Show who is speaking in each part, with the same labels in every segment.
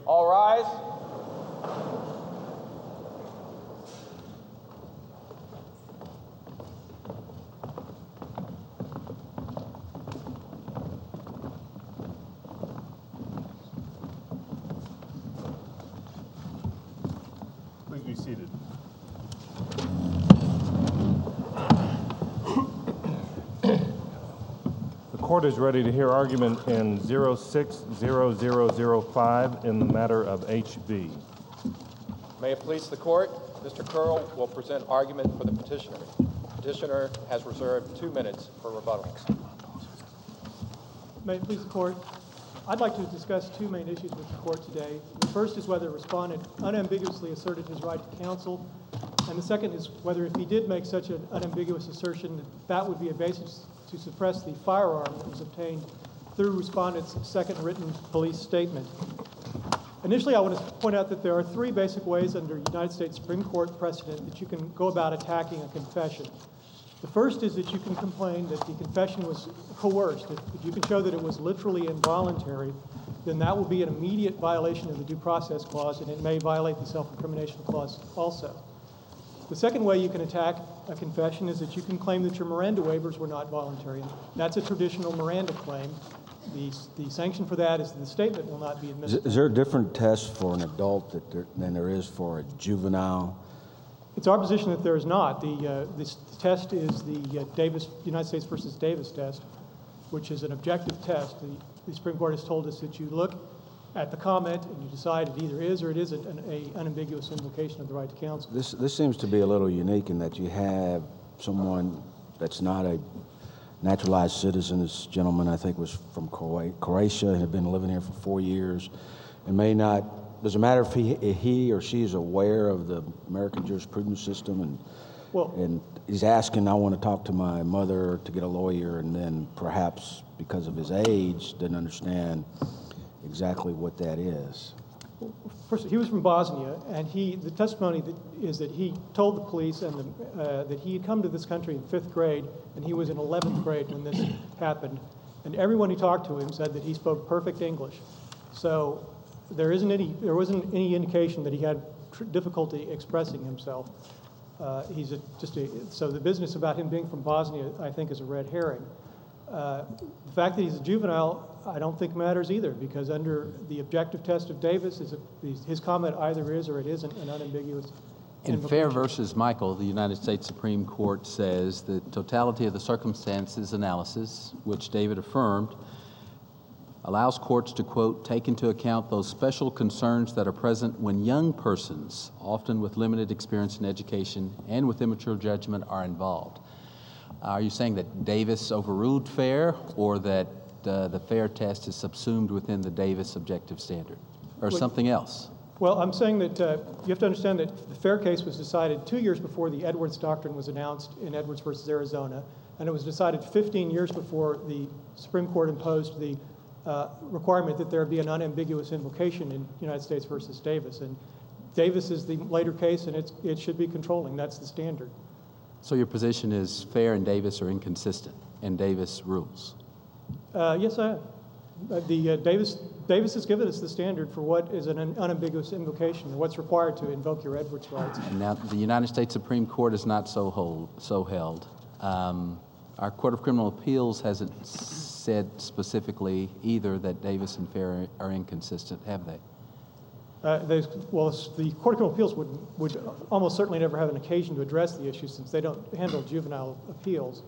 Speaker 1: All rise.
Speaker 2: Please be seated. The court is ready to hear argument in 06-0005 in the matter of H.B.
Speaker 1: May it please the court, Mr. Curl will present argument for the petitioner. Petitioner has reserved 2 minutes for rebuttal.
Speaker 3: May it please the court, I'd like to discuss two main issues with the court today. The first is whether the respondent unambiguously asserted his right to counsel, and the second is whether if he did make such an unambiguous assertion, that would be a basis to suppress the firearm that was obtained through respondent's second written police statement. Initially, I want to point out that there are three basic ways under United States Supreme Court precedent that you can go about attacking a confession. The first is that you can complain that the confession was coerced. If you can show that it was literally involuntary, then that will be an immediate violation of the Due Process Clause, and it may violate the Self-Incrimination Clause also. The second way you can attack a confession is that you can claim that your Miranda waivers were not voluntary. That's a traditional Miranda claim. The sanction for that is that the statement will not be admissible.
Speaker 4: Is there a different test for an adult than there is for a juvenile?
Speaker 3: It's our position that there is not. This test is the United States versus Davis test, which is an objective test. The Supreme Court has told us that you look at the comment and you decide it either is or it isn't an unambiguous invocation of the right to counsel.
Speaker 4: This seems to be a little unique in that you have someone that's not a naturalized citizen. This gentleman, I think, was from Croatia and had been living here for 4 years and may not. Does it matter if he or she is aware of the American jurisprudence system and he's asking, I want to talk to my mother to get a lawyer, and then perhaps because of his age didn't understand exactly what that is?
Speaker 3: First, he was from Bosnia, and the testimony is that he told the police and that he had come to this country in 5th grade, and he was in 11th grade when this happened. And everyone who talked to him said that he spoke perfect English. So there wasn't any indication that he had difficulty expressing himself. So the business about him being from Bosnia, I think, is a red herring. The fact that he's a juvenile, I don't think matters either, because under the objective test of Davis, his comment either is or it isn't an unambiguous.
Speaker 5: In Fair versus Michael, the United States Supreme Court says the totality of the circumstances analysis, which David affirmed, allows courts to, quote, take into account those special concerns that are present when young persons, often with limited experience in education and with immature judgment, are involved. Are you saying that Davis overruled Fair, or that the Fair test is subsumed within the Davis objective standard, or something else?
Speaker 3: Well, I'm saying that you have to understand that the Fair case was decided 2 years before the Edwards Doctrine was announced in Edwards versus Arizona, and it was decided 15 years before the Supreme Court imposed the requirement that there be an unambiguous invocation in United States versus Davis. And Davis is the later case, and it should be controlling. That's the standard.
Speaker 5: So your position is Fair and Davis are inconsistent, and Davis rules?
Speaker 3: Yes, I am. Davis has given us the standard for what is an unambiguous invocation, and what's required to invoke your Edwards rights.
Speaker 5: And now the United States Supreme Court is not so held. Our Court of Criminal Appeals hasn't said specifically either that Davis and Fair are inconsistent, have they?
Speaker 3: The Court of Criminal Appeals would almost certainly never have an occasion to address the issue, since they don't handle juvenile appeals.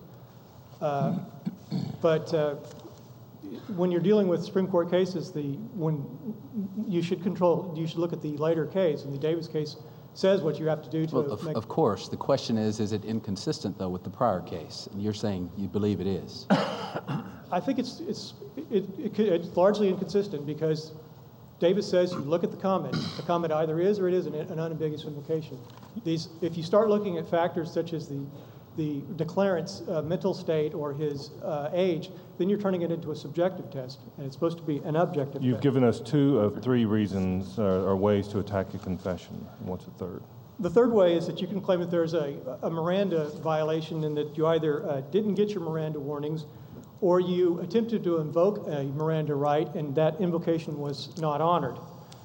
Speaker 3: But when you're dealing with Supreme Court cases, you should look at the later case, and the Davis case says what you have to do to make. Of
Speaker 5: course. The question is it inconsistent, though, with the prior case? And you're saying you believe it is.
Speaker 3: I think it's largely inconsistent, because Davis says you look at the comment. The comment either is or it isn't an unambiguous invocation. If you start looking at factors such as the declarant's mental state or his age, then you're turning it into a subjective test, and it's supposed to be an objective test.
Speaker 2: You've given us 2 of 3 reasons or ways to attack a confession. What's the third?
Speaker 3: The third way is that you can claim that there's a Miranda violation, and that you either didn't get your Miranda warnings, or you attempted to invoke a Miranda right, and that invocation was not honored.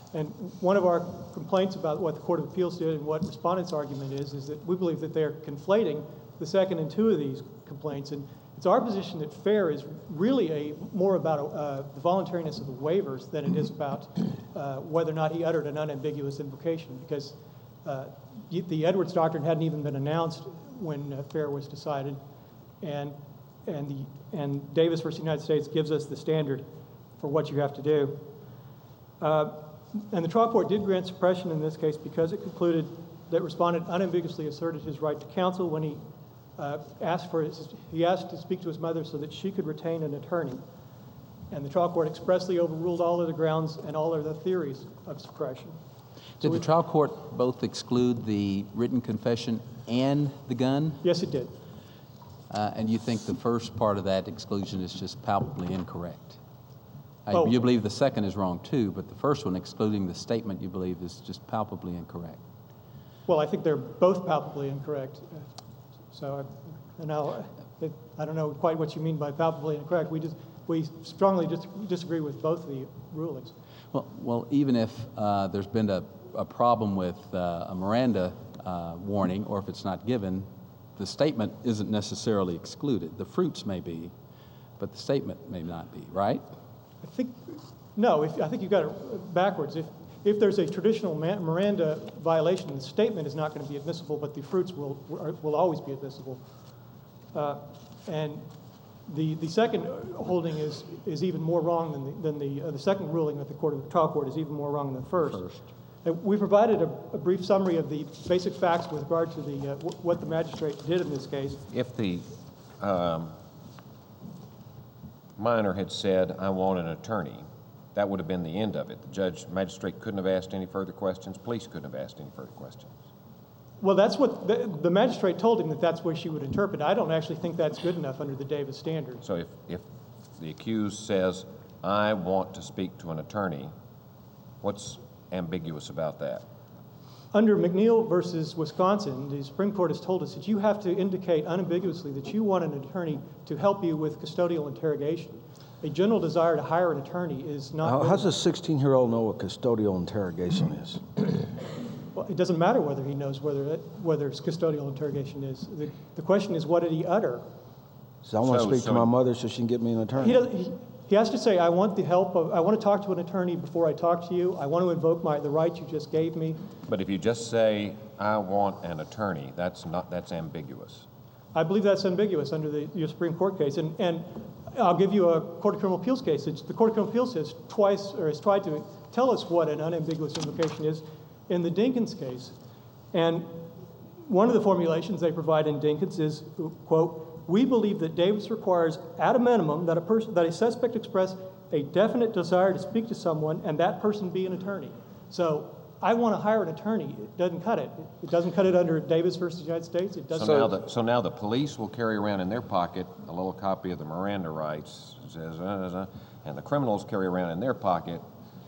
Speaker 3: And one of our complaints about what the Court of Appeals did and what respondents' argument is that we believe that they're conflating the second and two of these complaints. And it's our position that FAIR is really more about the voluntariness of the waivers than it is about whether or not he uttered an unambiguous invocation, because the Edwards Doctrine hadn't even been announced when FAIR was decided, and Davis versus United States gives us the standard for what you have to do. And the trial court did grant suppression in this case because it concluded that respondent unambiguously asserted his right to counsel when he asked to speak to his mother so that she could retain an attorney. And the trial court expressly overruled all of the grounds and all of the theories of suppression.
Speaker 5: Did the trial court both exclude the written confession and the gun?
Speaker 3: Yes, it did.
Speaker 5: And you think the first part of that exclusion is just palpably incorrect?
Speaker 3: Oh.
Speaker 5: You believe the second is wrong too, but the first one, excluding the statement, you believe is just palpably incorrect.
Speaker 3: Well, I think they're both palpably incorrect. So I don't know quite what you mean by palpably incorrect. We strongly disagree with both of the rulings.
Speaker 5: Well, even if there's been a problem with a Miranda warning, or if it's not given, the statement isn't necessarily excluded. The fruits may be, but the statement may not be, right?
Speaker 3: I think you've got it backwards. If there's a traditional Miranda violation, the statement is not going to be admissible, but the fruits will always be admissible. And the second holding is even more wrong than the second ruling of the trial court is even more wrong than the first. We provided a brief summary of the basic facts with regard to what the magistrate did in this case.
Speaker 6: If the minor had said, "I want an attorney," that would have been the end of it. The magistrate couldn't have asked any further questions. Police couldn't have asked any further questions.
Speaker 3: Well, that's what the magistrate told him, that's where she would interpret. I don't actually think that's good enough under the Davis standard.
Speaker 6: So if the accused says, "I want to speak to an attorney," what's ambiguous about that?
Speaker 3: Under McNeil versus Wisconsin, the Supreme Court has told us that you have to indicate unambiguously that you want an attorney to help you with custodial interrogation. A general desire to hire an attorney is not...
Speaker 4: How does a 16-year-old know what custodial interrogation is?
Speaker 3: Well, it doesn't matter whether he knows whether custodial interrogation is. The question is, what did he utter?
Speaker 4: So I want to speak to my mother so she can get me an attorney.
Speaker 3: He has to say, I want the help of, I want to talk to an attorney before I talk to you. I want to invoke the right you just gave me.
Speaker 6: But if you just say, "I want an attorney," that's ambiguous.
Speaker 3: I believe that's ambiguous under your Supreme Court case. And I'll give you a Court of Criminal Appeals case. The Court of Criminal Appeals has tried to tell us what an unambiguous invocation is in the Dinkins case. And one of the formulations they provide in Dinkins is, quote, "We believe that Davis requires at a minimum that a suspect express a definite desire to speak to someone and that person be an attorney." So I want to hire an attorney. It doesn't cut it. It doesn't cut it under Davis versus United States. It doesn't.
Speaker 6: So now the police will carry around in their pocket a little copy of the Miranda rights, says, and the criminals carry around in their pocket.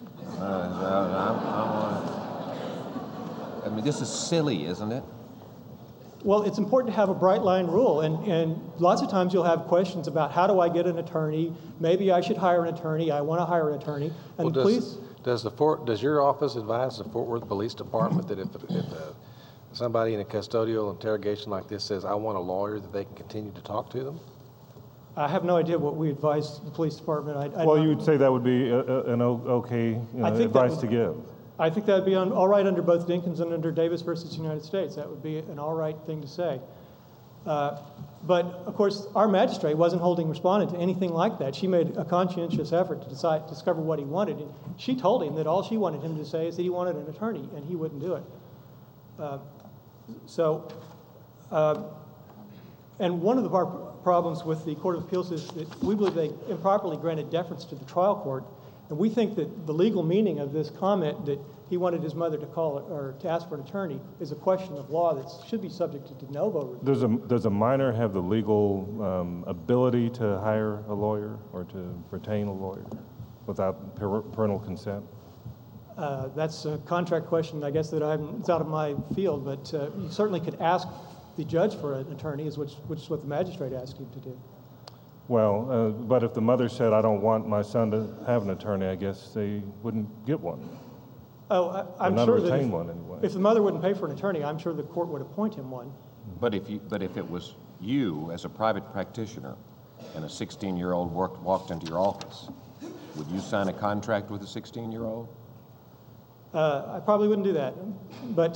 Speaker 6: I mean, this is silly, isn't it?
Speaker 3: Well, it's important to have a bright line rule, and lots of times you'll have questions about how do I get an attorney? Maybe I should hire an attorney. I want to hire an attorney. And
Speaker 7: does your office advise the Fort Worth Police Department that if somebody in a custodial interrogation like this says, "I want a lawyer," that they can continue to talk to them?
Speaker 3: I have no idea what we advise the police department.
Speaker 2: Well, you would say that would be an okay advice to give.
Speaker 3: I think that would be all right under both Dinkins and under Davis versus United States. That would be an all right thing to say. But, of course, our magistrate wasn't holding respondent to anything like that. She made a conscientious effort to discover what he wanted. And she told him that all she wanted him to say is that he wanted an attorney, and he wouldn't do it. And one of our problems with the Court of Appeals is that we believe they improperly granted deference to the trial court. And we think that the legal meaning of this comment that he wanted his mother to call or to ask for an attorney is a question of law that should be subject to de novo review.
Speaker 2: Does a minor have the legal ability to hire a lawyer or to retain a lawyer without parental consent?
Speaker 3: That's a contract question, I guess, it's out of my field. But you certainly could ask the judge for an attorney, which is what the magistrate asked him to do.
Speaker 2: Well, but if the mother said, "I don't want my son to have an attorney," I guess they wouldn't get one.
Speaker 3: I'm
Speaker 2: not
Speaker 3: sure that
Speaker 2: retain one anyway.
Speaker 3: if the mother wouldn't pay for an attorney, I'm sure the court would appoint him one.
Speaker 6: But if it was you as a private practitioner and a 16-year-old walked into your office, would you sign a contract with a 16-year-old?
Speaker 3: I probably wouldn't do that. But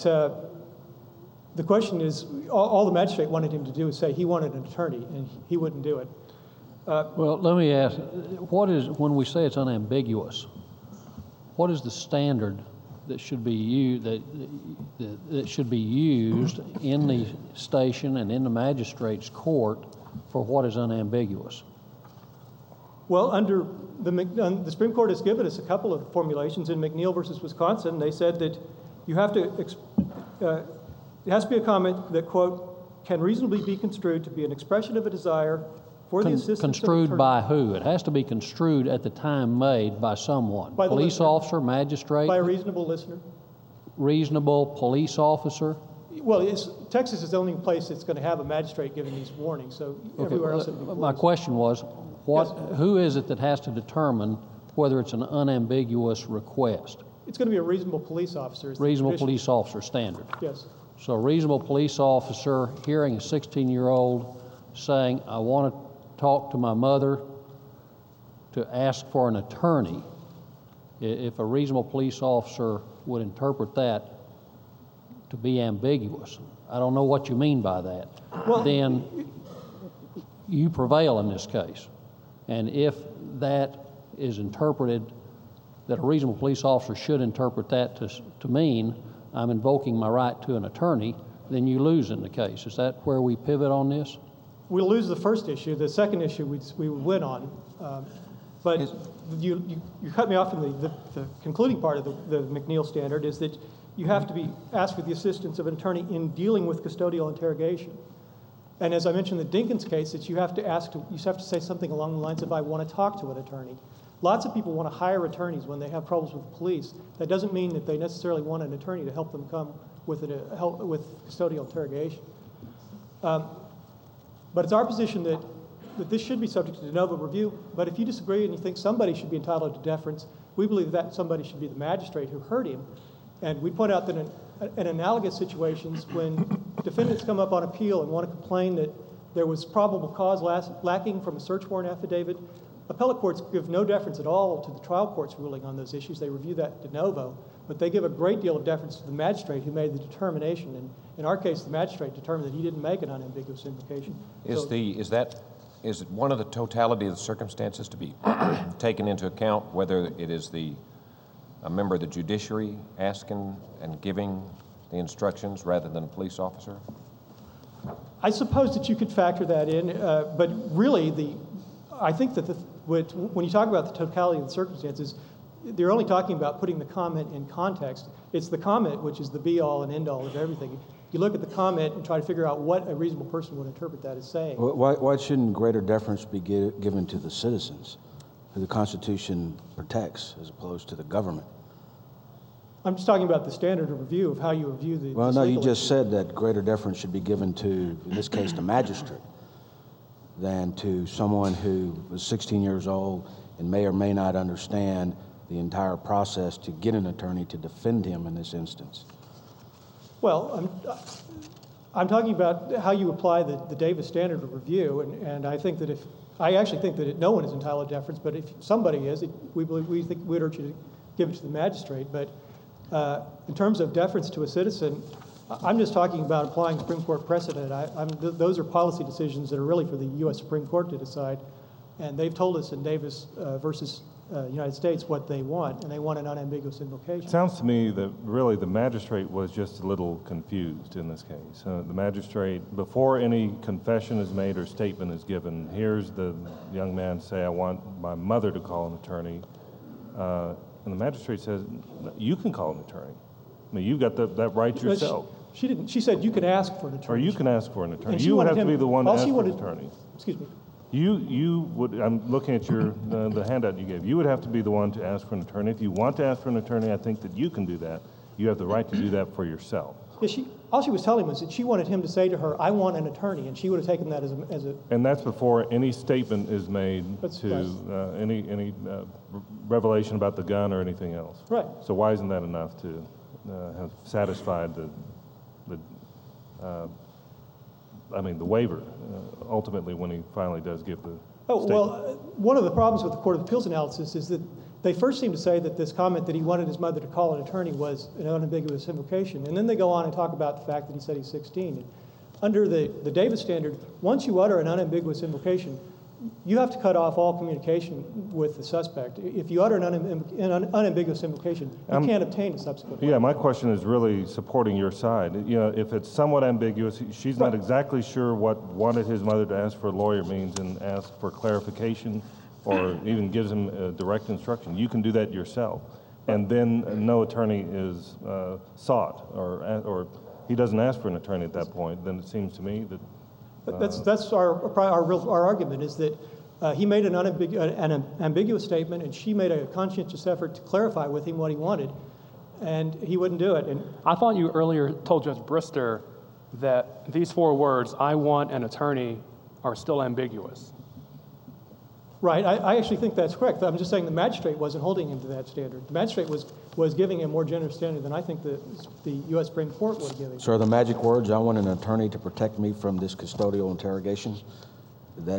Speaker 3: the question is, all the magistrate wanted him to do is say he wanted an attorney, and he wouldn't do it.
Speaker 8: Well, let me ask, when we say it's unambiguous, what is the standard that should be used, that should be used in the station and in the magistrate's court for what is unambiguous?
Speaker 3: Well, under the Supreme Court has given us a couple of formulations. In McNeil versus Wisconsin, they said that you have to, it has to be a comment that, quote, can reasonably be construed to be an expression of a desire for the assistance of
Speaker 8: Construed
Speaker 3: attorney.
Speaker 8: by who? It has to be construed at the time made by someone.
Speaker 3: By the
Speaker 8: Police
Speaker 3: listener.
Speaker 8: officer, magistrate,
Speaker 3: By a reasonable listener.
Speaker 8: reasonable police officer.
Speaker 3: Well, Texas is the only place that's going to have a magistrate giving these warnings, so everywhere else it'd be
Speaker 8: My
Speaker 3: police.
Speaker 8: question was, who is it that has to determine whether it's an unambiguous request?
Speaker 3: It's going to be a reasonable police officer. is the
Speaker 8: Reasonable
Speaker 3: tradition.
Speaker 8: police officer standard.
Speaker 3: Yes.
Speaker 8: So a reasonable police officer hearing a 16-year-old saying, I want to talk to my mother to ask for an attorney, if a reasonable police officer would interpret that to be ambiguous, I don't know what you mean by that, then you prevail in this case. And if that is interpreted, that a reasonable police officer should interpret that to mean I'm invoking my right to an attorney, then you lose in the case. Is that where we pivot on this?
Speaker 3: We'll lose the first issue. The second issue we would win on. But you cut me off in the concluding part of the McNeil standard is that you have to be asked for the assistance of an attorney in dealing with custodial interrogation. And as I mentioned in the Dinkins case, that you have to say something along the lines of, I want to talk to an attorney. Lots of people want to hire attorneys when they have problems with the police. That doesn't mean that they necessarily want an attorney to help them come with custodial interrogation. But it's our position that this should be subject to de novo review. But if you disagree and you think somebody should be entitled to deference, we believe that somebody should be the magistrate who heard him. And we point out that in analogous situations, when defendants come up on appeal and want to complain that there was probable cause lacking from a search warrant affidavit, appellate courts give no deference at all to the trial court's ruling on those issues. They review that de novo, but they give a great deal of deference to the magistrate who made the determination. And in our case, the magistrate determined that he didn't make an unambiguous invocation.
Speaker 6: Is it one of the totality of the circumstances to be taken into account, whether it is a member of the judiciary asking and giving the instructions rather than a police officer?
Speaker 3: I suppose that you could factor that in, but really, I think that when you talk about the totality of the circumstances, they're only talking about putting the comment in context. It's the comment which is the be-all and end-all of everything. You look at the comment and try to figure out what a reasonable person would interpret that as saying.
Speaker 4: Why shouldn't greater deference be given to the citizens who the Constitution protects as opposed to the government?
Speaker 3: I'm just talking about the standard of review of how you review the.
Speaker 4: Well, no, you just said that greater deference should be given to, in this case, the magistrate than to someone who was 16 years old and may or may not understand the entire process to get an attorney to defend him in this instance.
Speaker 3: Well, I'm talking about how you apply the Davis standard of review, and I think that I actually think that no one is entitled to deference, but if somebody is, we'd urge you to give it to the magistrate. But in terms of deference to a citizen, I'm just talking about applying Supreme Court precedent. Those are policy decisions that are really for the U.S. Supreme Court to decide, and they've told us in Davis versus United States what they want, and they want an unambiguous invocation.
Speaker 2: It sounds to me that really the magistrate was just a little confused in this case. The magistrate, before any confession is made or statement is given, hears the young man say, I want my mother to call an attorney, and the magistrate says, you can call an attorney. I mean, you've got that right yourself.
Speaker 3: She didn't. She said you can ask for an attorney.
Speaker 2: Or you can ask for an attorney.
Speaker 3: And she
Speaker 2: You would
Speaker 3: wanted
Speaker 2: have to
Speaker 3: him-
Speaker 2: be the one to
Speaker 3: all
Speaker 2: ask
Speaker 3: she
Speaker 2: for an
Speaker 3: wanted-
Speaker 2: attorney.
Speaker 3: Excuse me.
Speaker 2: You would, I'm looking at the handout you gave. You would have to be the one to ask for an attorney. If you want to ask for an attorney, I think that you can do that. You have the right to do that for yourself.
Speaker 3: Yeah, all she was telling him was that she wanted him to say to her, "I want an attorney," and she would have taken that as a
Speaker 2: And that's before any statement is made
Speaker 3: That's
Speaker 2: to
Speaker 3: right.
Speaker 2: any revelation about the gun or anything else.
Speaker 3: Right.
Speaker 2: So why isn't that enough to have satisfied the waiver ultimately when he finally does give the
Speaker 3: Oh,
Speaker 2: statement?
Speaker 3: well, one of the problems with the Court of Appeals analysis is that they first seem to say that this comment that he wanted his mother to call an attorney was an unambiguous invocation, and then they go on and talk about the fact that he said he's 16. Under the Davis standard, once you utter an unambiguous invocation, you have to cut off all communication with the suspect. If you utter an unambiguous invocation, you can't obtain a subsequent.
Speaker 2: Yeah, my question is really supporting your side. You know, if it's somewhat ambiguous, she's not exactly sure what wanted his mother to ask for a lawyer means and ask for clarification or even gives him direct instruction. You can do that yourself. And then no attorney is sought or he doesn't ask for an attorney at that point, then it seems to me that
Speaker 3: That's our argument is that he made an ambiguous statement, and she made a conscientious effort to clarify with him what he wanted, and he wouldn't do it. And
Speaker 9: I thought you earlier told Judge Brister that these 4 words, "I want an attorney," are still ambiguous.
Speaker 3: right, I actually think that's correct. I'm just saying the magistrate wasn't holding him to that standard. The magistrate was giving him more generous standard than I think the U.S. Supreme Court would give him.
Speaker 4: So are the magic words, "I want an attorney to protect me from this custodial interrogation"? That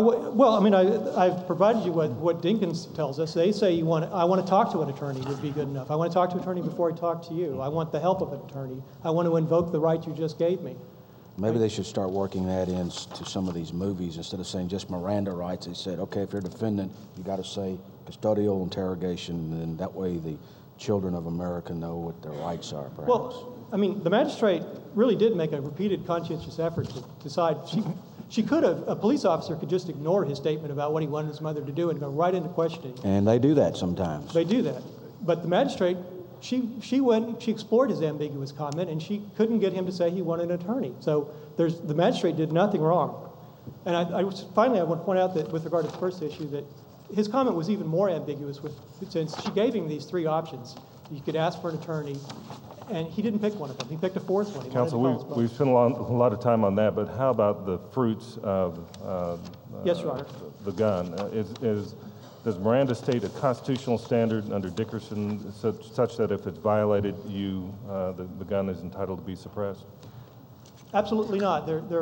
Speaker 3: I've provided you what Dinkins tells us. They say I want to talk to an attorney would be good enough. I want to talk to an attorney before I talk to you. I want the help of an attorney. I want to invoke the right you just gave me.
Speaker 4: maybe they should start working that into some of these movies instead of saying just Miranda rights. They said, okay, if you're a defendant, you got to say custodial interrogation, and that way the children of America know what their rights are. Perhaps.
Speaker 3: Well, I mean, the magistrate really did make a repeated conscientious effort to decide. She could have, a police officer could just ignore his statement about what he wanted his mother to do and go right into questioning.
Speaker 4: And they do that sometimes.
Speaker 3: They do that. But the magistrate, she explored his ambiguous comment, and she couldn't get him to say he wanted an attorney. So the magistrate did nothing wrong. And finally, I want to point out that with regard to the first issue, that his comment was even more ambiguous since she gave him these 3 options. You could ask for an attorney, and he didn't pick one of them. He picked a 4th one.
Speaker 2: Counsel, we've spent a lot of time on that, but how about the fruits of
Speaker 3: Yes, Your Honor.
Speaker 2: the gun? Does Miranda state a constitutional standard under Dickerson such that if it's violated, the gun is entitled to be suppressed?
Speaker 3: Absolutely not.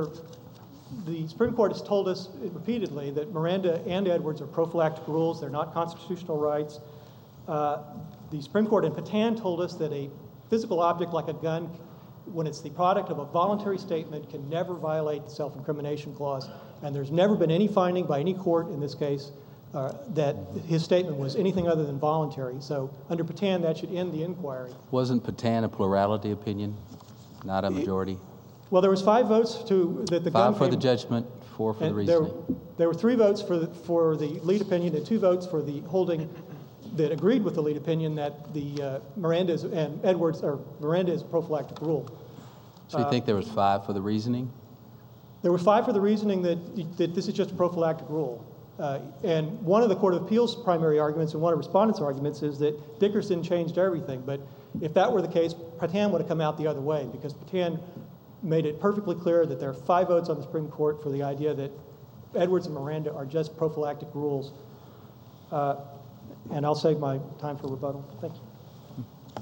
Speaker 3: The Supreme Court has told us repeatedly that Miranda and Edwards are prophylactic rules. They're not constitutional rights. The Supreme Court in Patan told us that a physical object like a gun, when it's the product of a voluntary statement, can never violate the self-incrimination clause. And there's never been any finding by any court in this case that his statement was anything other than voluntary. So under Patan, that should end the inquiry.
Speaker 5: Wasn't Patan a plurality opinion, not a majority?
Speaker 3: Well, there was 5 votes that the gun
Speaker 5: 5 for the
Speaker 3: came-
Speaker 5: judgment, 4 for the
Speaker 3: and
Speaker 5: reasoning.
Speaker 3: there were 3 votes for the lead opinion and 2 votes for the holding that agreed with the lead opinion that the Miranda is a prophylactic rule.
Speaker 5: So you think there was 5 for the reasoning?
Speaker 3: There were 5 for the reasoning that this is just a prophylactic rule. And one of the Court of Appeals' primary arguments and one of respondents' arguments is that Dickerson changed everything. But if that were the case, Patan would have come out the other way, because Patan made it perfectly clear that there are 5 votes on the Supreme Court for the idea that Edwards and Miranda are just prophylactic rules. And I'll save my time for rebuttal. Thank you.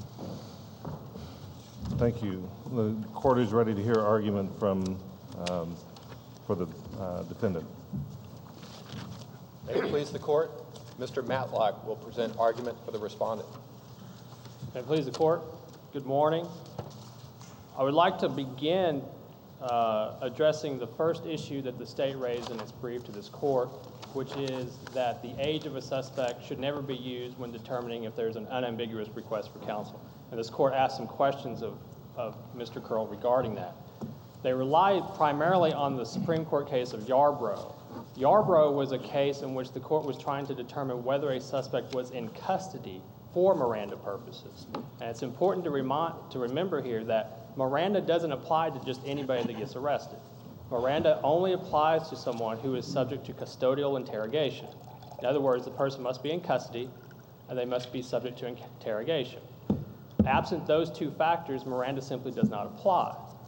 Speaker 2: Thank you. The court is ready to hear argument for the defendant.
Speaker 1: May it please the court, Mr. Matlock will present argument for the respondent.
Speaker 10: May it please the court, good morning. I would like to begin addressing the first issue that the state raised in its brief to this court, which is that the age of a suspect should never be used when determining if there's an unambiguous request for counsel. And this court asked some questions of Mr. Curl regarding that. They relied primarily on the Supreme Court case of Yarbrough. Yarbrough was a case in which the court was trying to determine whether a suspect was in custody for Miranda purposes. And it's important to remember here that Miranda doesn't apply to just anybody that gets arrested. Miranda only applies to someone who is subject to custodial interrogation. In other words, the person must be in custody and they must be subject to interrogation. Absent those 2 factors, Miranda simply does not apply.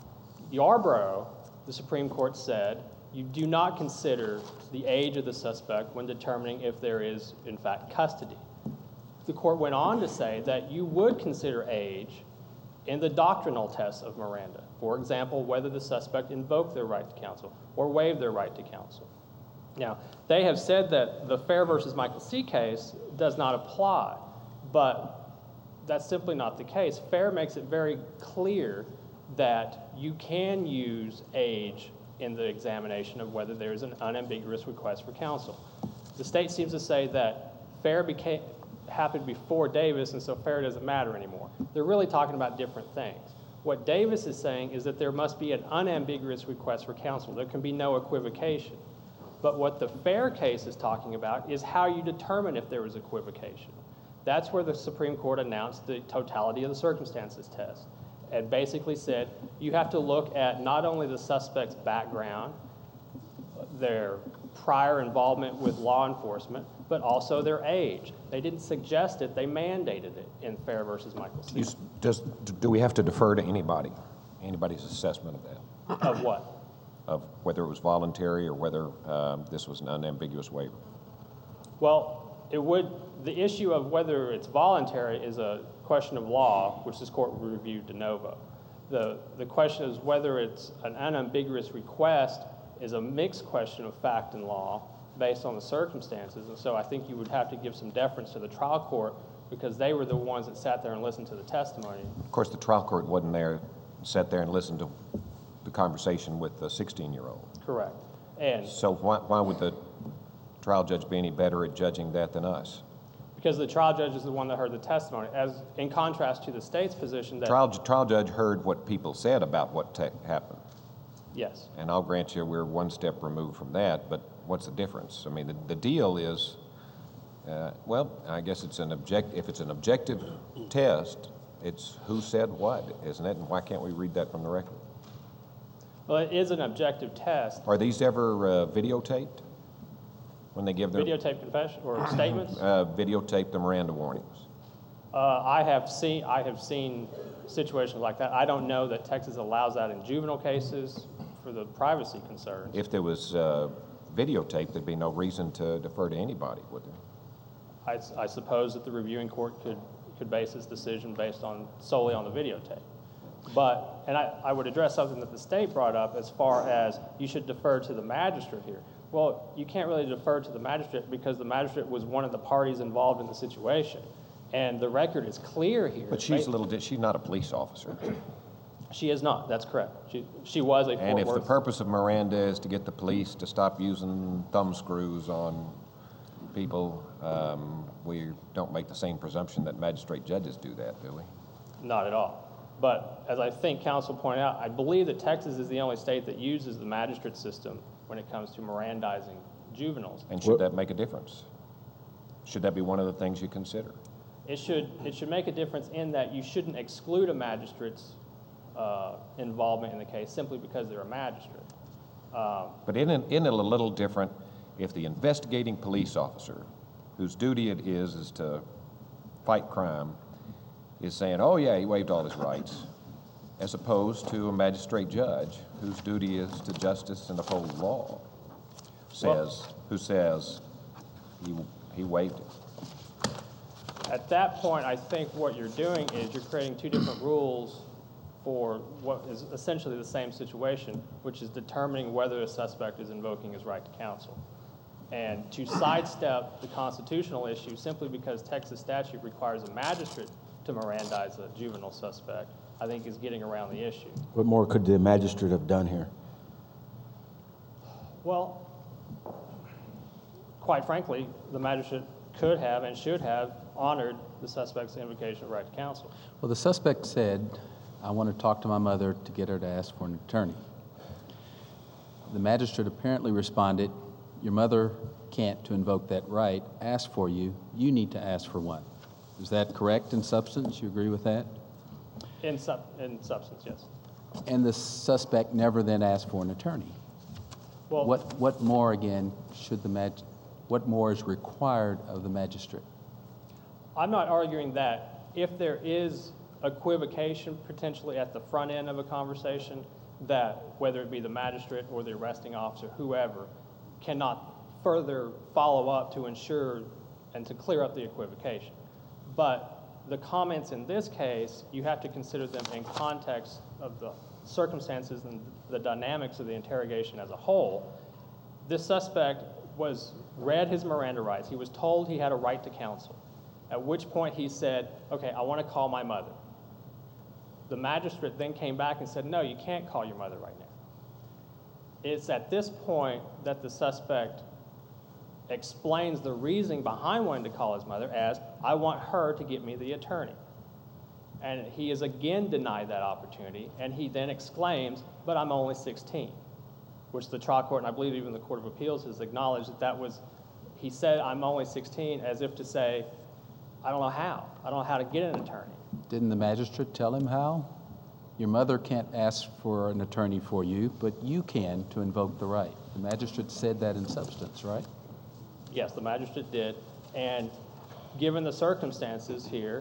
Speaker 10: Yarborough, the Supreme Court said, you do not consider the age of the suspect when determining if there is, in fact, custody. The court went on to say that you would consider age in the doctrinal tests of Miranda. For example, whether the suspect invoked their right to counsel or waived their right to counsel. Now, they have said that the Fair versus Michael C. case does not apply, but that's simply not the case. Fair makes it very clear that you can use age in the examination of whether there is an unambiguous request for counsel. The state seems to say that Fair happened before Davis, and so Fair doesn't matter anymore. They're really talking about different things. What Davis is saying is that there must be an unambiguous request for counsel. There can be no equivocation. But what the Fair case is talking about is how you determine if there was equivocation. That's where the Supreme Court announced the totality of the circumstances test and basically said you have to look at not only the suspect's background, their prior involvement with law enforcement, but also their age. They didn't suggest it, they mandated it in Fair versus Michael C.
Speaker 6: Do we have to defer to anybody's assessment of that?
Speaker 10: Of what?
Speaker 6: Of whether it was voluntary or whether this was an unambiguous waiver?
Speaker 10: Well, the issue of whether it's voluntary is a question of law, which this court reviewed de novo. The question is whether it's an unambiguous request is a mixed question of fact and law based on the circumstances. And so I think you would have to give some deference to the trial court because they were the ones that sat there and listened to the testimony.
Speaker 6: Of course, the trial court wasn't there, sat there and listened to the conversation with the 16-year-old.
Speaker 10: Correct. And
Speaker 6: so why would the trial judge be any better at judging that than us?
Speaker 10: Because the trial judge is the one that heard the testimony, as in contrast to the state's position that...
Speaker 6: Trial judge heard what people said about what happened.
Speaker 10: Yes.
Speaker 6: And I'll grant you we're one step removed from that, but what's the difference? I mean, the deal is, well, I guess if it's an objective test, it's who said what, isn't it? And why can't we read that from the record?
Speaker 10: Well, it is an objective test.
Speaker 6: Are these ever videotaped when they give their...
Speaker 10: Videotape confession or statements?
Speaker 6: Videotape the Miranda warnings.
Speaker 10: I have seen situations like that. I don't know that Texas allows that in juvenile cases for the privacy concerns.
Speaker 6: If there was videotape, there'd be no reason to defer to anybody, would there?
Speaker 10: I suppose that the reviewing court could base its decision based solely on the videotape. But, and I would address something that the state brought up as far as you should defer to the magistrate here. Well, you can't really defer to the magistrate because the magistrate was one of the parties involved in the situation. And the record is clear here.
Speaker 6: But she's not a police officer.
Speaker 10: She is not, that's correct. She was a Fort
Speaker 6: And if the
Speaker 10: Worth...
Speaker 6: purpose of Miranda is to get the police to stop using thumb screws on people, we don't make the same presumption that magistrate judges do that, do we?
Speaker 10: Not at all. But as I think counsel pointed out, I believe that Texas is the only state that uses the magistrate system when it comes to Mirandizing juveniles.
Speaker 6: And should that make a difference? Should that be one of the things you consider?
Speaker 10: It should make a difference in that you shouldn't exclude a magistrate's involvement in the case simply because they're a magistrate.
Speaker 6: But isn't it a little different if the investigating police officer, whose duty it is to fight crime, is saying, oh yeah, he waived all his rights, as opposed to a magistrate judge whose duty is to justice and uphold the law, who says he waived it.
Speaker 10: At that point, I think what you're doing is you're creating two different rules for what is essentially the same situation, which is determining whether a suspect is invoking his right to counsel. And to sidestep the constitutional issue simply because Texas statute requires a magistrate to Mirandize a juvenile suspect, I think is getting around the issue.
Speaker 4: What more could the magistrate have done here?
Speaker 10: Well, quite frankly, the magistrate could have and should have honored the suspect's invocation of right to counsel.
Speaker 5: Well, the suspect said, I want to talk to my mother to get her to ask for an attorney. The magistrate apparently responded, your mother can't, to invoke that right, ask for you. You need to ask for one. Is that correct in substance? You agree with that?
Speaker 10: In substance, yes.
Speaker 5: And the suspect never then asked for an attorney.
Speaker 10: Well,
Speaker 5: What more, again, what more is required of the magistrate?
Speaker 10: I'm not arguing that if there is equivocation potentially at the front end of a conversation, that whether it be the magistrate or the arresting officer, whoever, cannot further follow up to ensure and to clear up the equivocation. But the comments in this case, you have to consider them in context of the circumstances and the dynamics of the interrogation as a whole. This suspect read his Miranda rights. He was told he had a right to counsel, at which point he said, okay, I want to call my mother. The magistrate then came back and said, no, you can't call your mother right now. It's at this point that the suspect explains the reasoning behind wanting to call his mother as, I want her to get me the attorney. And he is again denied that opportunity, and he then exclaims, but I'm only 16, which the trial court, and I believe even the Court of Appeals, has acknowledged that was, he said, I'm only 16, as if to say, I don't know how. I don't know how to get an attorney.
Speaker 5: Didn't the magistrate tell him how? Your mother can't ask for an attorney for you, but you can to invoke the right. The magistrate said that in substance, right?
Speaker 10: Yes, the magistrate did. And given the circumstances here,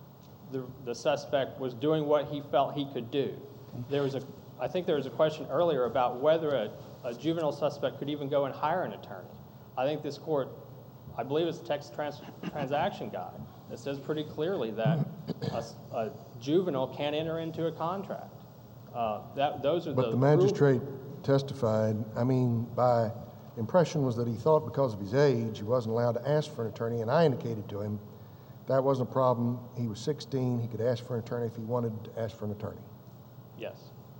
Speaker 10: the suspect was doing what he felt he could do. I think there was a question earlier about whether a juvenile suspect could even go and hire an attorney. I think this court, I believe it's the Texas Transaction Guide, that says pretty clearly that a juvenile can't enter into a contract. Those are
Speaker 11: But the magistrate testified, by impression was that he thought because of his age, he wasn't allowed to ask for an attorney, and I indicated to him that wasn't a problem. He was 16, he could ask for an attorney if he wanted to ask for an attorney.
Speaker 10: Yes.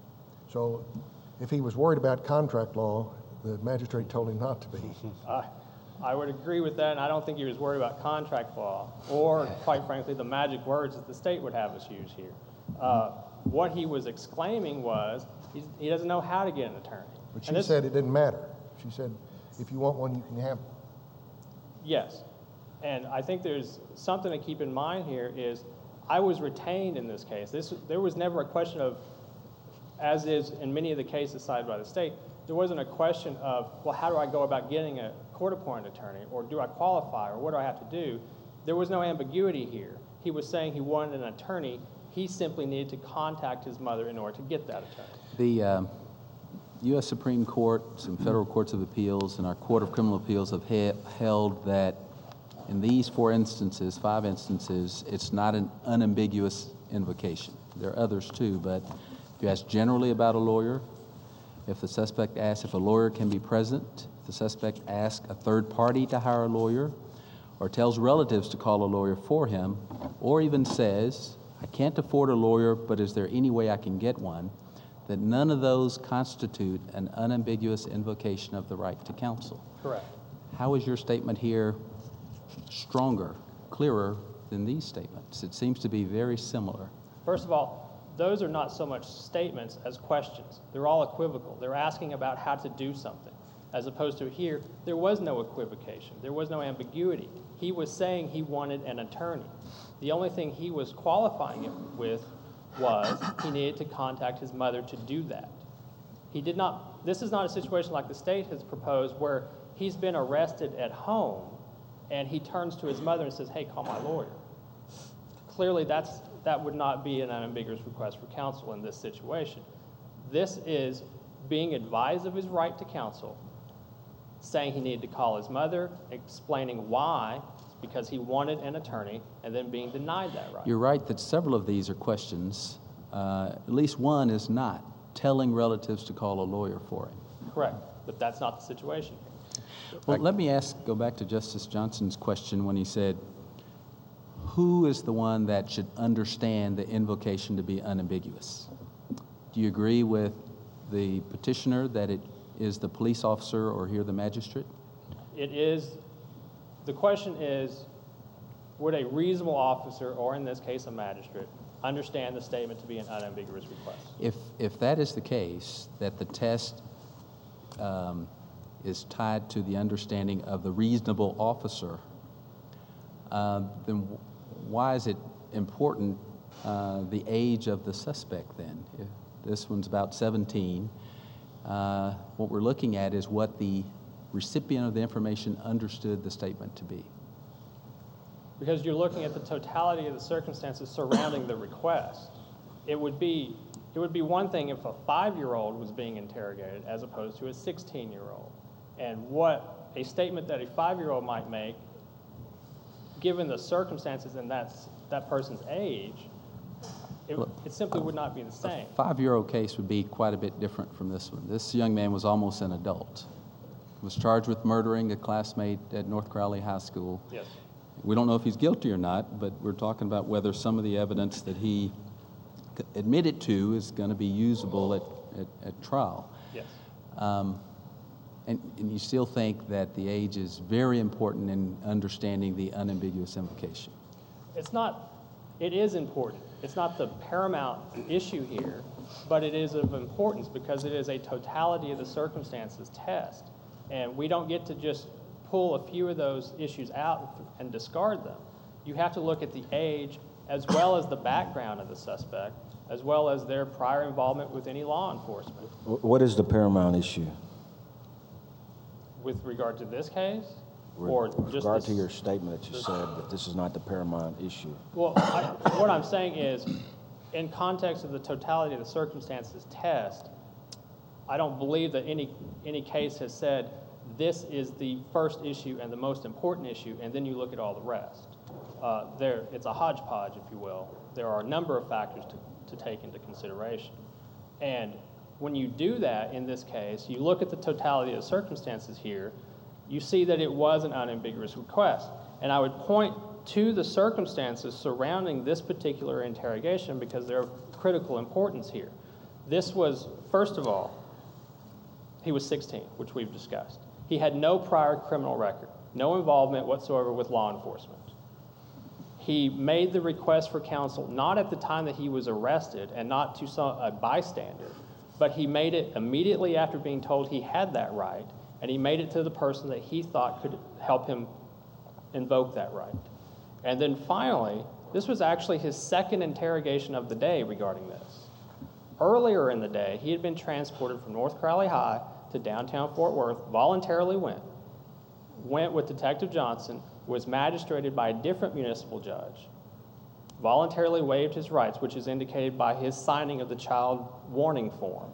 Speaker 11: So if he was worried about contract law, the magistrate told him not to be.
Speaker 10: I would agree with that, and I don't think he was worried about contract law or, quite frankly, the magic words that the state would have us use here. What he was exclaiming was he doesn't know how to get an attorney.
Speaker 11: But she said it didn't matter. She said, if you want one, you can have one.
Speaker 10: Yes, and I think there's something to keep in mind here is I was retained in this case. There was never a question of, as is in many of the cases cited by the state, there wasn't a question of, well, how do I go about getting a court-appointed attorney, or do I qualify, or what do I have to do? There was no ambiguity here. He was saying he wanted an attorney. He simply needed to contact his mother in order to get that attorney.
Speaker 5: The U.S. Supreme Court, some federal courts of appeals, and our Court of Criminal Appeals have held that in these 5 instances, it's not an unambiguous invocation. There are others too, but if you ask generally about a lawyer, if the suspect asks if a lawyer can be present, if the suspect asks a third party to hire a lawyer, or tells relatives to call a lawyer for him, or even says, I can't afford a lawyer, but is there any way I can get one, that none of those constitute an unambiguous invocation of the right to counsel.
Speaker 10: Correct.
Speaker 5: How is your statement here stronger, clearer than these statements? It seems to be very similar.
Speaker 10: First of all, those are not so much statements as questions. They're all equivocal. They're asking about how to do something, as opposed to here, there was no equivocation. There was no ambiguity. He was saying he wanted an attorney. The only thing he was qualifying it with was he needed to contact his mother to do that. He did not, this is not a situation like the state has proposed where he's been arrested at home and he turns to his mother and says, hey, call my lawyer. Clearly that would not be an unambiguous request for counsel in this situation. This is being advised of his right to counsel, saying he needed to call his mother, explaining why, because he wanted an attorney, and then being denied that right.
Speaker 5: You're right that several of these are questions. At least one is not, telling relatives to call a lawyer for him.
Speaker 10: Correct, but that's not the situation.
Speaker 5: Well, let me go back to Justice Johnson's question when he said, who is the one that should understand the invocation to be unambiguous? Do you agree with the petitioner that it is the police officer or here the magistrate?
Speaker 10: It is, the question is, would a reasonable officer, or in this case a magistrate, understand the statement to be an unambiguous request?
Speaker 5: If that is the case, that the test is tied to the understanding of the reasonable officer, then why is it important the age of the suspect then? If this one's about 17. What we're looking at is what the recipient of the information understood the statement to be. Because
Speaker 10: you're looking at the totality of the circumstances surrounding the request. It would It would be one thing if a 5-year-old was being interrogated as opposed to a 16-year-old. And what a statement that a 5-year-old might make, given the circumstances and that person's age, it simply would not be the same.
Speaker 5: A 5-year-old case would be quite a bit different from this one. This young man was almost an adult. He was charged with murdering a classmate at North Crowley High School.
Speaker 10: Yes.
Speaker 5: We don't know if he's guilty or not, but we're talking about whether some of the evidence that he admitted to is going to be usable at trial.
Speaker 10: Yes.
Speaker 5: And you still think that the age is very important in understanding the unambiguous invocation?
Speaker 10: It is important. It's not the paramount issue here, but it is of importance because it is a totality of the circumstances test. And we don't get to just pull a few of those issues out and discard them. You have to look at the age as well as the background of the suspect, as well as their prior involvement with any law enforcement.
Speaker 4: What is the paramount issue?
Speaker 10: With regard to this case?
Speaker 4: With regard to your statement that you said that this is not the paramount issue.
Speaker 10: Well, what I'm saying is, in context of the totality of the circumstances test, I don't believe that any case has said this is the first issue and the most important issue, and then you look at all the rest. It's a hodgepodge, if you will. There are a number of factors to take into consideration. And when you do that in this case, you look at the totality of the circumstances here, you see that it was an unambiguous request. And I would point to the circumstances surrounding this particular interrogation because they're of critical importance here. This was, first of all, he was 16, which we've discussed. He had no prior criminal record, no involvement whatsoever with law enforcement. He made the request for counsel not at the time that he was arrested and not to a bystander, but he made it immediately after being told he had that right, and he made it to the person that he thought could help him invoke that right. And then finally, this was actually his second interrogation of the day regarding this. Earlier in the day, he had been transported from North Crowley High to downtown Fort Worth, voluntarily went with Detective Johnson, was magistrated by a different municipal judge, voluntarily waived his rights, which is indicated by his signing of the child warning form.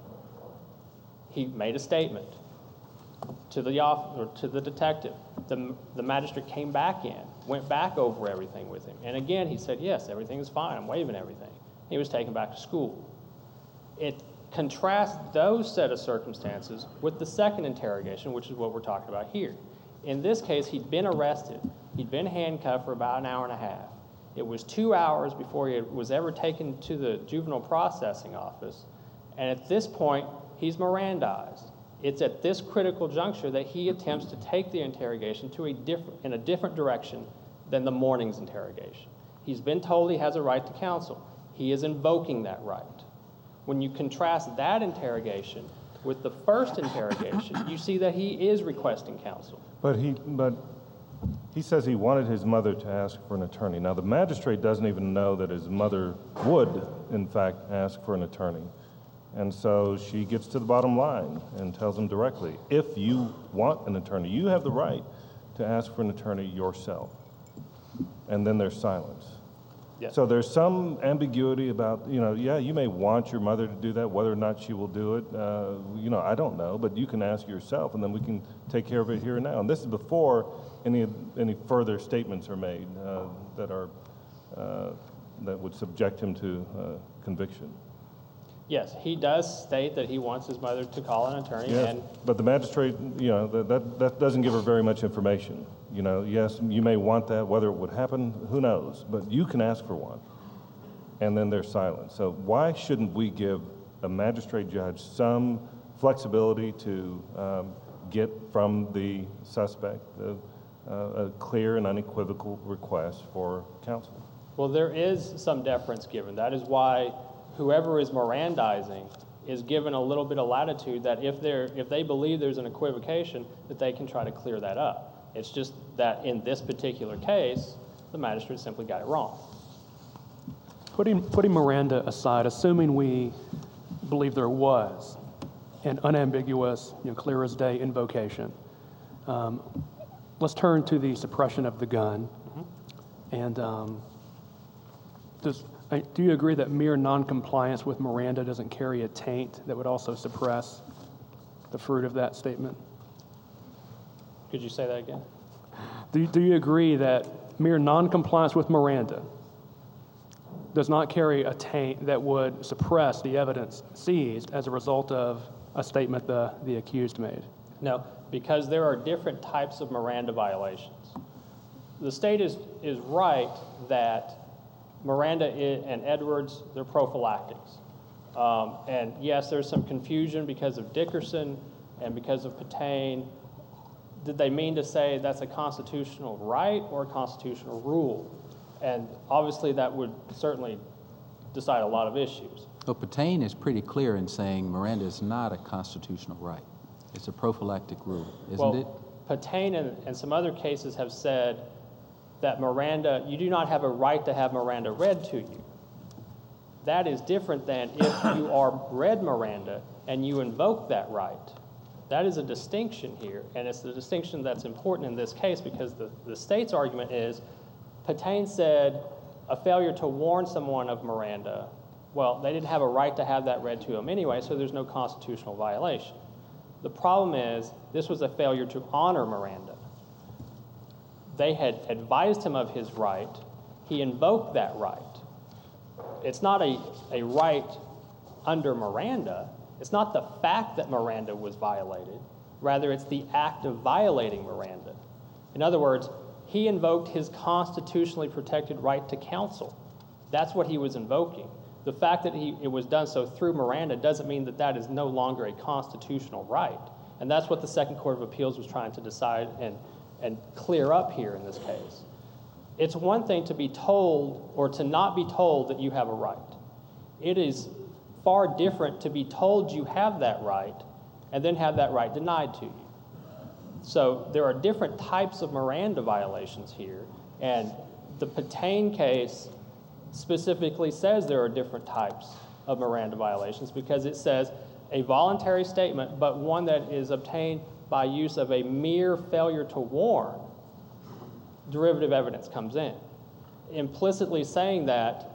Speaker 10: He made a statement to the detective. The magistrate came back in, went back over everything with him. And again, he said, yes, everything is fine. I'm waiving everything. He was taken back to school. It contrasts those set of circumstances with the second interrogation, which is what we're talking about here. In this case, he'd been arrested. He'd been handcuffed for about an hour and a half. It was 2 hours before he was ever taken to the juvenile processing office. And at this point, he's Mirandized. It's at this critical juncture that he attempts to take the interrogation in a different direction than the morning's interrogation. He's been told he has a right to counsel. He is invoking that right. When you contrast that interrogation with the first interrogation, you see that he is requesting counsel.
Speaker 2: But he says he wanted his mother to ask for an attorney. Now, the magistrate doesn't even know that his mother would, in fact, ask for an attorney. And so she gets to the bottom line and tells him directly, if you want an attorney, you have the right to ask for an attorney yourself. And then there's silence.
Speaker 10: Yes.
Speaker 2: So there's some ambiguity about, yeah, you may want your mother to do that, whether or not she will do it, I don't know, but you can ask yourself, and then we can take care of it here and now. And this is before any further statements are made that would subject him to conviction.
Speaker 10: Yes, he does state that he wants his mother to call an attorney.
Speaker 2: Yes, but the magistrate, that doesn't give her very much information. Yes, you may want that. Whether it would happen, who knows? But you can ask for one. And then there's silence. So why shouldn't we give a magistrate judge some flexibility to get from the suspect a clear and unequivocal request for counsel?
Speaker 10: Well, there is some deference given. That is why whoever is Mirandizing is given a little bit of latitude that if they believe there's an equivocation, that they can try to clear that up. It's just that in this particular case, the magistrate simply got it wrong.
Speaker 9: Putting Miranda aside, assuming we believe there was an unambiguous, clear as day invocation, let's turn to the suppression of the gun. And Do you agree that mere noncompliance with Miranda doesn't carry a taint that would also suppress the fruit of that statement?
Speaker 10: Could you say that again?
Speaker 9: Do you agree that mere noncompliance with Miranda does not carry a taint that would suppress the evidence seized as a result of a statement the accused made?
Speaker 10: No, because there are different types of Miranda violations. The state is right that Miranda and Edwards, they're prophylactics. And yes, there's some confusion because of Dickerson and because of Patain. Did they mean to say that's a constitutional right or a constitutional rule? And obviously that would certainly decide a lot of issues.
Speaker 5: But Patain is pretty clear in saying Miranda is not a constitutional right. It's a prophylactic rule, isn't it?
Speaker 10: Patain and some other cases have said that Miranda, you do not have a right to have Miranda read to you. That is different than if you are read Miranda and you invoke that right. That is a distinction here, and it's the distinction that's important in this case because the state's argument is Patain said a failure to warn someone of Miranda, well, they didn't have a right to have that read to them anyway, so there's no constitutional violation. The problem is this was a failure to honor Miranda. They had advised him of his right. He invoked that right. It's not a right under Miranda. It's not the fact that Miranda was violated. Rather, it's the act of violating Miranda. In other words, he invoked his constitutionally protected right to counsel. That's what he was invoking. The fact that it was done so through Miranda doesn't mean that that is no longer a constitutional right. And that's what the Second Court of Appeals was trying to decide and clear up here in this case. It's one thing to be told or to not be told that you have a right. It is far different to be told you have that right and then have that right denied to you. So there are different types of Miranda violations here, and the Patain case specifically says there are different types of Miranda violations because it says a voluntary statement, but one that is obtained by use of a mere failure to warn, derivative evidence comes in, implicitly saying that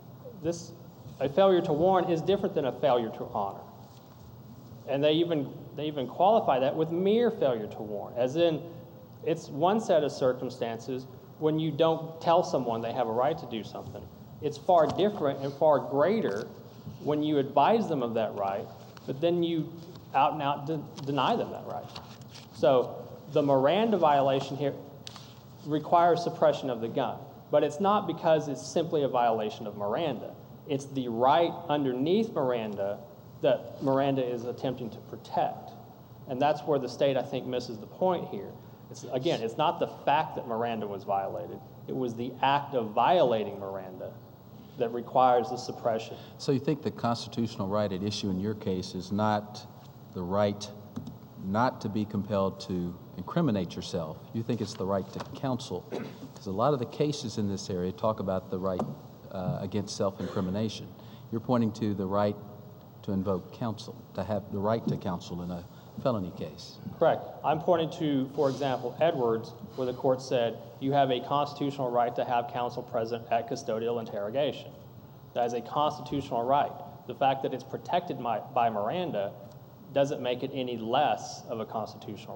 Speaker 10: a failure to warn is different than a failure to honor. And they even qualify that with mere failure to warn, as in it's one set of circumstances when you don't tell someone they have a right to do something. It's far different and far greater when you advise them of that right, but then you out and out deny them that right. So the Miranda violation here requires suppression of the gun, but it's not because it's simply a violation of Miranda. It's the right underneath Miranda that Miranda is attempting to protect. And that's where the state, I think, misses the point here. It's not the fact that Miranda was violated. It was the act of violating Miranda that requires the suppression.
Speaker 5: So you think the constitutional right at issue in your case is not the right not to be compelled to incriminate yourself. You think it's the right to counsel. Because a lot of the cases in this area talk about the right against self-incrimination. You're pointing to the right to invoke counsel, to have the right to counsel in a felony case.
Speaker 10: Correct. I'm pointing to, for example, Edwards, where the court said you have a constitutional right to have counsel present at custodial interrogation. That is a constitutional right. The fact that it's protected by Miranda doesn't make it any less of a constitutional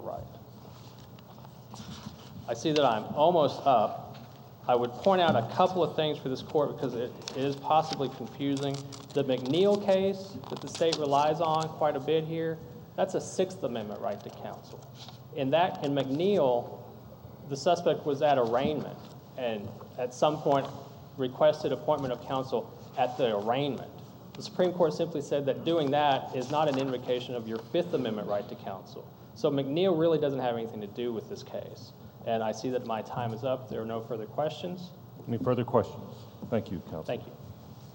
Speaker 10: right. I see that I'm almost up. I would point out a couple of things for this court because it is possibly confusing. The McNeil case that the state relies on quite a bit here, that's a Sixth Amendment right to counsel. In McNeil, the suspect was at arraignment and at some point requested appointment of counsel at the arraignment. The Supreme Court simply said that doing that is not an invocation of your Fifth Amendment right to counsel. So McNeil really doesn't have anything to do with this case. And I see that my time is up. There are no further questions.
Speaker 2: Any further questions? Thank you, counsel.
Speaker 10: Thank you.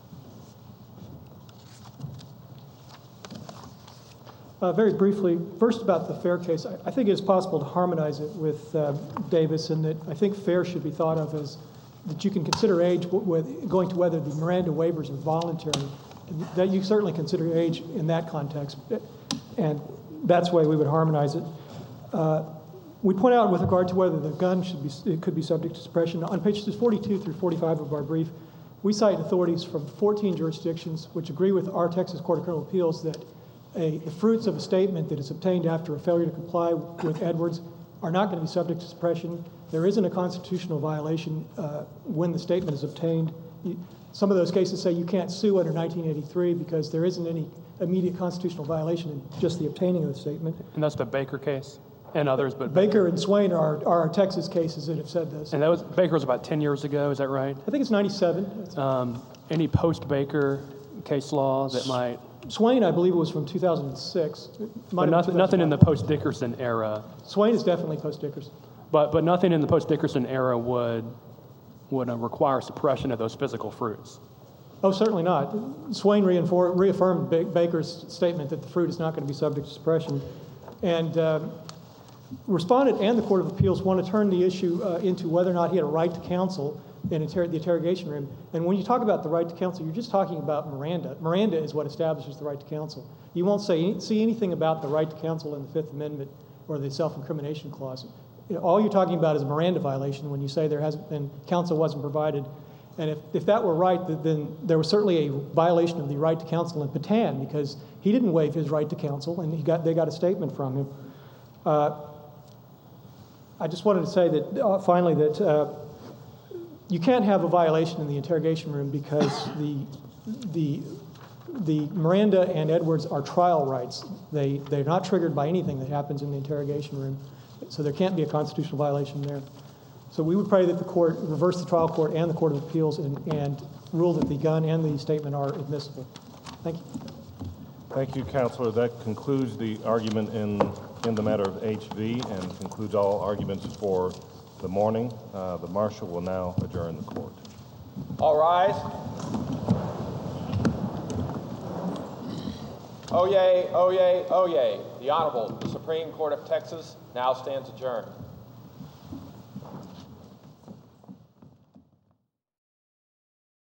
Speaker 3: Very briefly, first about the Fair case, I think it's possible to harmonize it with Davis in that I think Fair should be thought of as that you can consider age going to whether the Miranda waivers are voluntary. That you certainly consider age in that context, and that's the way we would harmonize it. We point out with regard to whether the gun could be subject to suppression. On pages 42 through 45 of our brief, We cite authorities from 14 jurisdictions which agree with our Texas Court of Criminal Appeals that the fruits of a statement that is obtained after a failure to comply with Edwards are not going to be subject to suppression. There isn't a constitutional violation when the statement is obtained. Some of those cases say you can't sue under 1983 because there isn't any immediate constitutional violation in just the obtaining of the statement.
Speaker 9: And that's the Baker case and others, but
Speaker 3: Baker and Swain are our Texas cases that have said this.
Speaker 9: And that was Baker was about 10 years ago. Is that right?
Speaker 3: I think it's 97.
Speaker 9: Any post-Baker case law that might?
Speaker 3: Swain, I believe, was from 2006.
Speaker 9: But nothing in the post-Dickerson era.
Speaker 3: Swain is definitely post-Dickerson.
Speaker 9: But nothing in the post-Dickerson era would require suppression of those physical fruits.
Speaker 3: Oh, certainly not. Swain reaffirmed Baker's statement that the fruit is not going to be subject to suppression. And Respondent and the Court of Appeals want to turn the issue into whether or not he had a right to counsel in the interrogation room. And when you talk about the right to counsel, you're just talking about Miranda. Miranda is what establishes the right to counsel. You won't see anything about the right to counsel in the Fifth Amendment or the self-incrimination clause. All you're talking about is a Miranda violation when you say there hasn't been, counsel wasn't provided. And if that were right, then there was certainly a violation of the right to counsel in Patan because he didn't waive his right to counsel and they got a statement from him. I just wanted to say that, finally, that you can't have a violation in the interrogation room because the Miranda and Edwards are trial rights. They're not triggered by anything that happens in the interrogation room, so there can't be a constitutional violation there. So we would pray that the court reverse the trial court and the Court of Appeals and rule that the gun and the statement are admissible. Thank you.
Speaker 2: Thank you, Counselor. That concludes the argument in the matter of HV and concludes all arguments for the morning. The marshal will now adjourn the court.
Speaker 1: All rise. Oyez, oyez, oyez. The Honorable Supreme Court of Texas now stands adjourned.